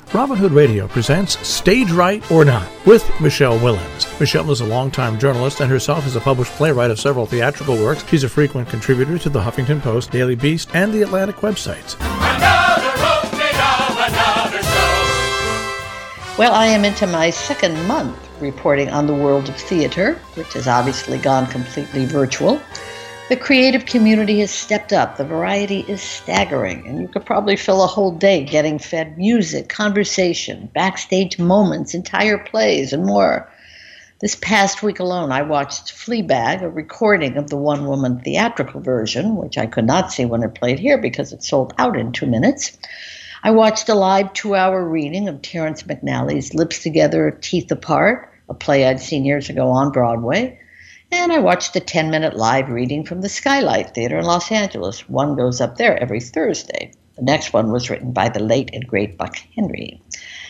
Robin Hood Radio presents Stage Right or Not with Michelle Willens. Michelle is a longtime journalist and herself is a published playwright of several theatrical works. She's a frequent contributor to the Huffington Post, Daily Beast, and the Atlantic websites. Another opening of another show. Well, I am into my second month reporting on the world of theater, which has obviously gone completely virtual. The creative community has stepped up. The variety is staggering, and you could probably fill a whole day getting fed music, conversation, backstage moments, entire plays, and more. This past week alone, I watched Fleabag, a recording of the one-woman theatrical version, which I could not see when it played here because it sold out in 2 minutes. I watched a live 2-hour reading of Terrence McNally's Lips Together, Teeth Apart, a play I'd seen years ago on Broadway. And I watched a 10-minute live reading from the Skylight Theater in Los Angeles. One goes up there every Thursday. The next one was written by the late and great Buck Henry.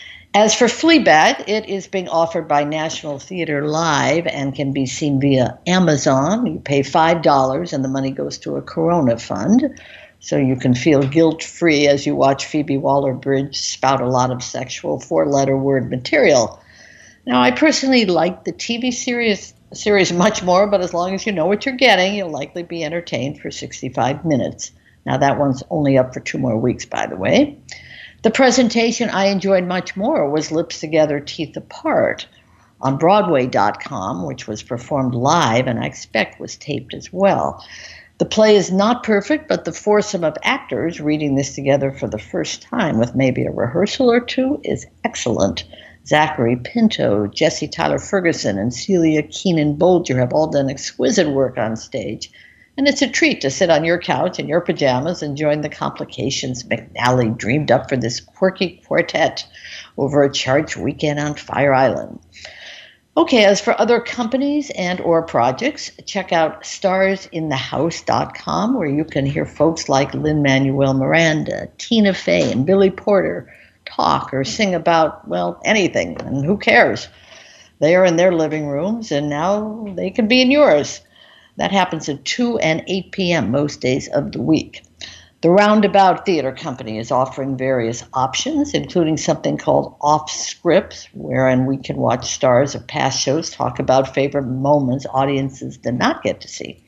As for Fleabag, it is being offered by National Theater Live and can be seen via Amazon. You pay $5 and the money goes to a Corona fund. So you can feel guilt-free as you watch Phoebe Waller-Bridge spout a lot of sexual 4-letter word material. Now, I personally like the TV series much more, but as long as you know what you're getting, you'll likely be entertained for 65 minutes. Now, that one's only up for 2 more weeks, by the way. The presentation I enjoyed much more was Lips Together, Teeth Apart on Broadway.com, which was performed live and I expect was taped as well. The play is not perfect, but the foursome of actors reading this together for the first time with maybe a rehearsal or two is excellent. Zachary Pinto, Jesse Tyler Ferguson, and Celia Keenan Bolger have all done exquisite work on stage. And it's a treat to sit on your couch in your pajamas and join the complications McNally dreamed up for this quirky quartet over a charged weekend on Fire Island. Okay, as for other companies and or projects, check out starsinthehouse.com, where you can hear folks like Lin-Manuel Miranda, Tina Fey, and Billy Porter talk or sing about, well, anything, and who cares? They are in their living rooms, and now they can be in yours. That happens at 2 and 8 p.m. most days of the week. The Roundabout Theater Company is offering various options, including something called Off Scripts, wherein we can watch stars of past shows talk about favorite moments audiences did not get to see.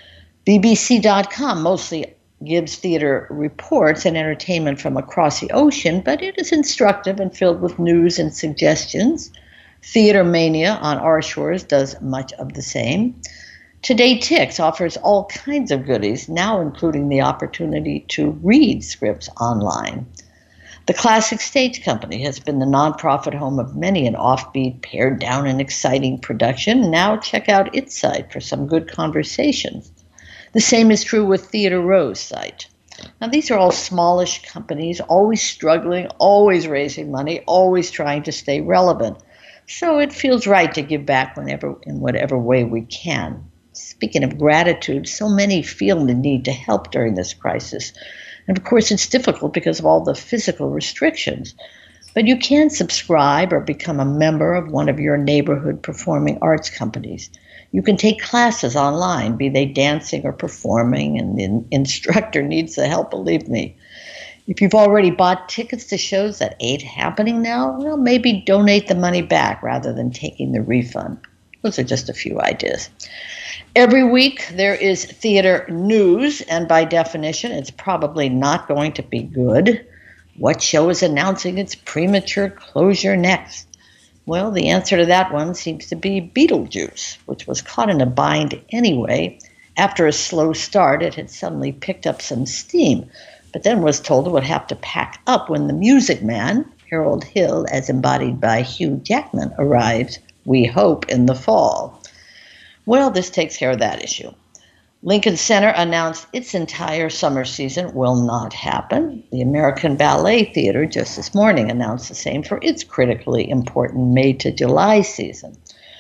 BBC.com mostly gives theater reports and entertainment from across the ocean, but it is instructive and filled with news and suggestions. Theater Mania on our shores does much of the same. Today Tix offers all kinds of goodies, now including the opportunity to read scripts online. The Classic Stage Company has been the nonprofit home of many an offbeat, pared down, and exciting production. Now check out its site for some good conversations. The same is true with Theater Row's site. Now, these are all smallish companies, always struggling, always raising money, always trying to stay relevant. So it feels right to give back whenever, in whatever way we can. Speaking of gratitude, so many feel the need to help during this crisis. And of course, it's difficult because of all the physical restrictions. But you can subscribe or become a member of one of your neighborhood performing arts companies. You can take classes online, be they dancing or performing, and the instructor needs the help, believe me. If you've already bought tickets to shows that ain't happening now, well, maybe donate the money back rather than taking the refund. Those are just a few ideas. Every week there is theater news, and by definition, it's probably not going to be good. What show is announcing its premature closure next? Well, the answer to that one seems to be Beetlejuice, which was caught in a bind anyway. After a slow start, it had suddenly picked up some steam, but then was told it would have to pack up when the Music Man, Harold Hill, as embodied by Hugh Jackman, arrives, we hope, in the fall. Well, this takes care of that issue. Lincoln Center announced its entire summer season will not happen. The American Ballet Theater just this morning announced the same for its critically important May to July season.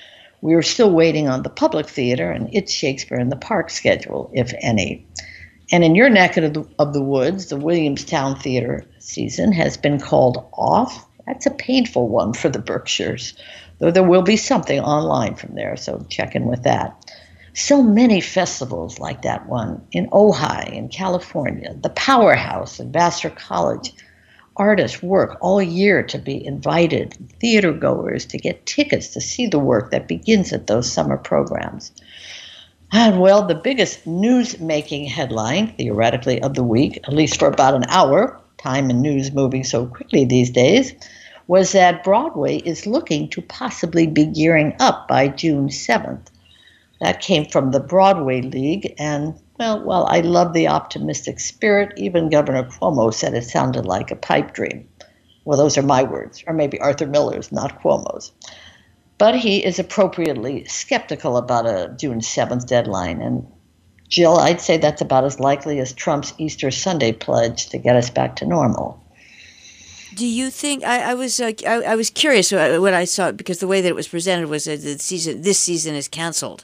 We are still waiting on the Public Theater and its Shakespeare in the Park schedule, if any. And in your neck of the woods, the Williamstown Theater season has been called off. That's a painful one for the Berkshires, though there will be something online from there, so check in with that. So many festivals like that one in Ojai in California, the Powerhouse at Vassar College, artists work all year to be invited, theater goers to get tickets to see the work that begins at those summer programs. And well, the biggest news making headline, theoretically, of the week, at least for about an hour, time and news moving so quickly these days, was that Broadway is looking to possibly be gearing up by June 7th. That came from the Broadway League, and well, I love the optimistic spirit. Even Governor Cuomo said it sounded like a pipe dream. Well, those are my words, or maybe Arthur Miller's, not Cuomo's. But he is appropriately skeptical about a June 7th deadline. And Jill, I'd say that's about as likely as Trump's Easter Sunday pledge to get us back to normal. Do you think I was curious when I saw it, because the way that it was presented was that this season is canceled,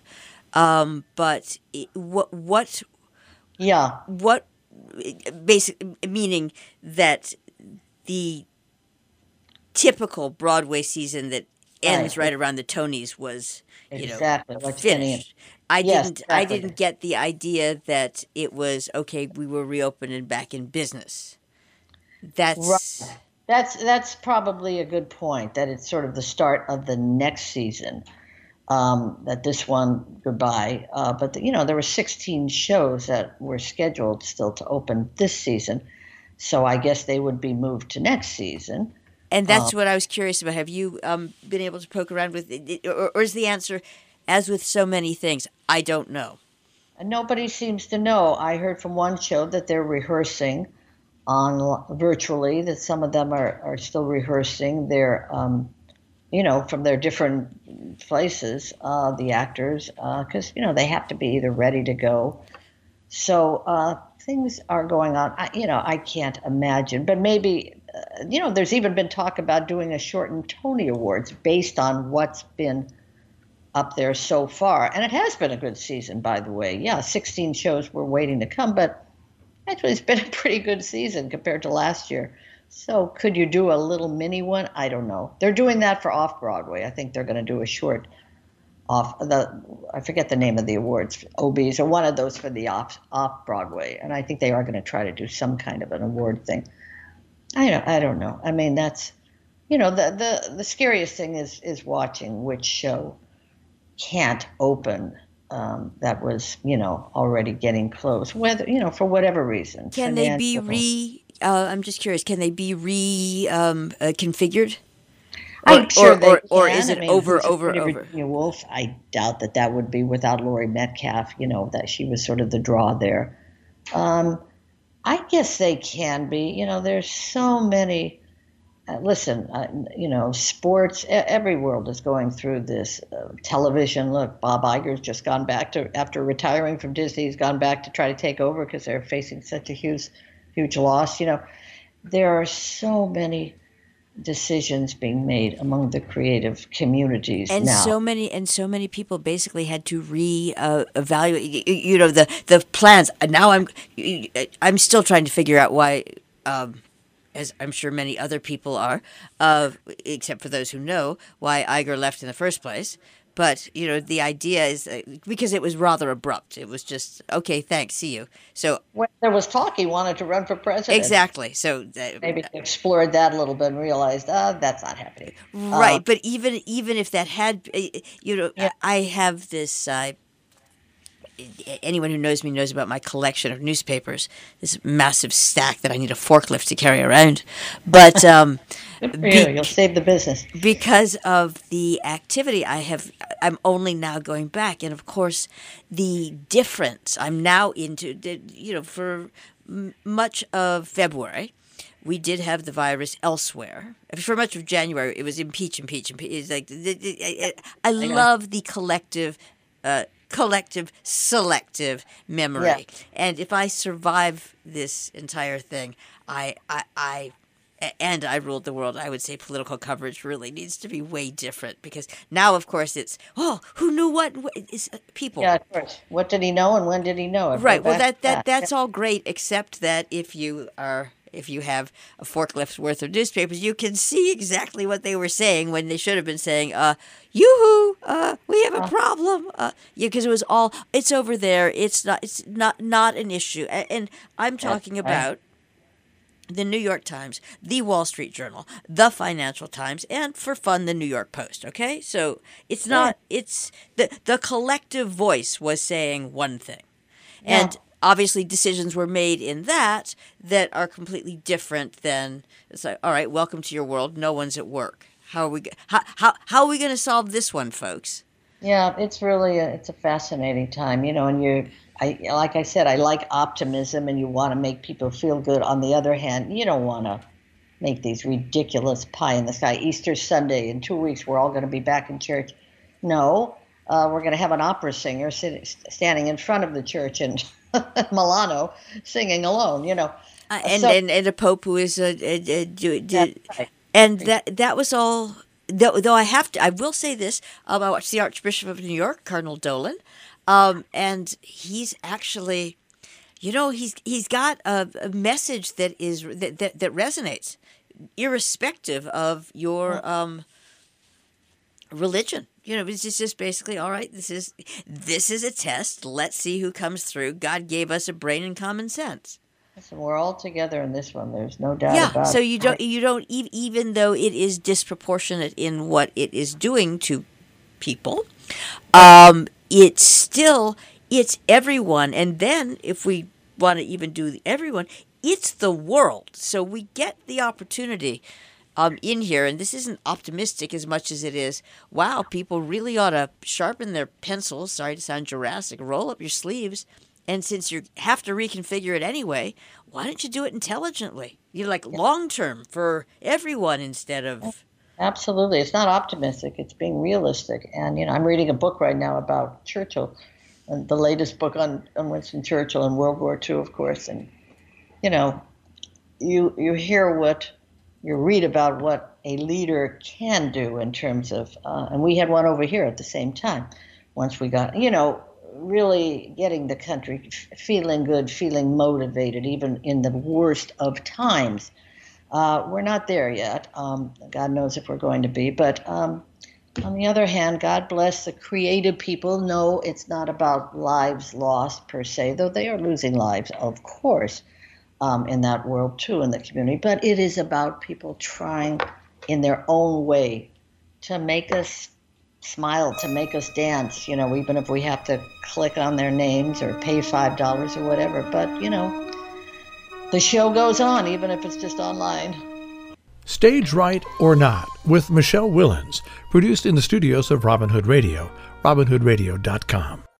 but what Yeah. what basic meaning that the typical Broadway season that ends right around the Tonys was Exactly. What's finished. I Yes, I exactly. didn't get the idea that it was okay. We were reopened and back in business. That's Right. That's probably a good point, that it's sort of the start of the next season. That this one goodbye. But there were 16 shows that were scheduled still to open this season, so I guess they would be moved to next season. And that's what I was curious about. Have you been able to poke around with it, or is the answer, as with so many things, I don't know? And nobody seems to know. I heard from one show that they're rehearsing on virtually. That some of them are still rehearsing. They're from their different places, the actors, because they have to be either ready to go. So things are going on. I can't imagine, but maybe. There's even been talk about doing a shortened Tony Awards based on what's been up there so far. And it has been a good season, by the way. Yeah, 16 shows were waiting to come, but actually it's been a pretty good season compared to last year. So could you do a little mini one? I don't know. They're doing that for Off-Broadway. I think they're going to do a short I forget the name of the awards, OBs, or one of those for the Off-Broadway. And I think they are going to try to do some kind of an award thing. I don't know. I mean, that's, the scariest thing is watching which show can't open that was, already getting close, whether, for whatever reason. Can they be I'm just curious, can they be configured? I'm sure they can. Or is it over? Virginia Woolf, I doubt that would be without Laurie Metcalf, that she was sort of the draw there. I guess they can be. There's so many. Sports. Every world is going through this. Television. Look, Bob Iger's just gone back after retiring from Disney. He's gone back to try to take over because they're facing such a huge loss. There are so many decisions being made among the creative communities and now. so many people basically had to evaluate the plans. Now I'm still trying to figure out why, as I'm sure many other people are, except for those who know why Iger left in the first place. But the idea is because it was rather abrupt. It was just okay, thanks, see you. So when there was talk he wanted to run for president. Exactly. So maybe they explored that a little bit and realized that's not happening. Right. But even if that had, Yeah. I have this. Anyone who knows me knows about my collection of newspapers. This massive stack that I need a forklift to carry around. But Good for you. You'll save the business. because of the activity I'm only now going back, and of course the difference I'm now into. For much of February, we did have the virus elsewhere. For much of January, it was impeach. It's like I love the collective selective memory. Yeah. And if I survive this entire thing, I ruled the world, I would say political coverage really needs to be way different, because now, of course, it's, who knew what? It's people. Yeah, of course. What did he know and when did he know it? Right. Go Well, back to that's all great, except that if you have a forklift's worth of newspapers, you can see exactly what they were saying when they should have been saying, yoo-hoo, we have a problem. Because it was all, it's over there. It's not an issue. And I'm talking about the New York Times, the Wall Street Journal, the Financial Times, and for fun, the New York Post. Okay, so it's not. It's the collective voice was saying one thing, and obviously decisions were made in that are completely different than it's like. All right, welcome to your world. No one's at work. How are we going to solve this one, folks? Yeah, it's really it's a fascinating time, and like I said, I like optimism, and you want to make people feel good. On the other hand, you don't want to make these ridiculous pie in the sky. Easter Sunday, in 2 weeks, we're all going to be back in church. No, we're going to have an opera singer standing in front of the church in Milano singing alone, and a pope who is right. and that was all. Though I will say this about the Archbishop of New York, Cardinal Dolan. And he's actually, he's got a message that resonates, irrespective of your religion. It's just basically, all right, this is a test. Let's see who comes through. God gave us a brain and common sense. Listen, we're all together in this one. There's no doubt about it. So you don't even though it is disproportionate in what it is doing to people. It's everyone, and then if we want to even do everyone, it's the world. So we get the opportunity in here, and this isn't optimistic as much as it is, wow, people really ought to sharpen their pencils, sorry to sound Jurassic, roll up your sleeves, and since you have to reconfigure it anyway, why don't you do it intelligently? Long-term for everyone instead of... Absolutely. It's not optimistic. It's being realistic. And, I'm reading a book right now about Churchill, and the latest book on Winston Churchill in World War II, of course. And, you read about what a leader can do in terms of, and we had one over here at the same time, once we got, really getting the country feeling good, feeling motivated, even in the worst of times. We're not there yet. God knows if we're going to be. But on the other hand, God bless the creative people. No, it's not about lives lost per se, though they are losing lives, of course, in that world too, in the community. But it is about people trying in their own way to make us smile, to make us dance, even if we have to click on their names or pay $5 or whatever. But, the show goes on, even if it's just online. Stage Right or Not with Michelle Willens, produced in the studios of Robin Hood Radio, robinhoodradio.com.